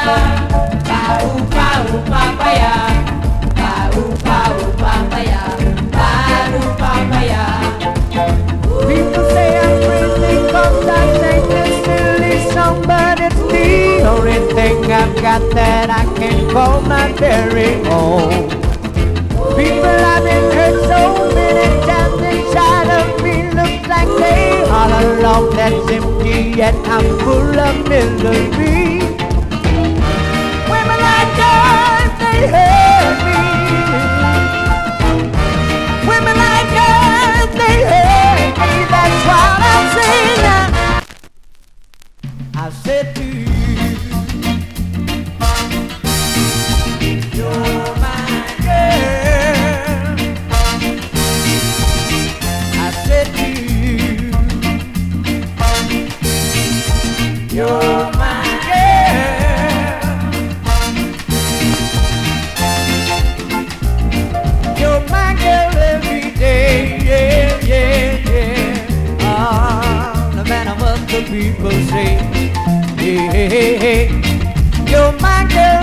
People say I'm crazy 'cause I sing this silly song, but it's the only thing I've got that I can call my very own. People have been hurt so many times inside of me, looks like they all along that's empty, yet I'm full of misery. Women like us, they hurt me. Women like us, they hurt me. That's what I say now. I said to you, you're my girl. I said to you, you're my girl. You're my girl every day, yeah, yeah, yeah. No matter what the people say, hey, hey, hey, hey. You're my girl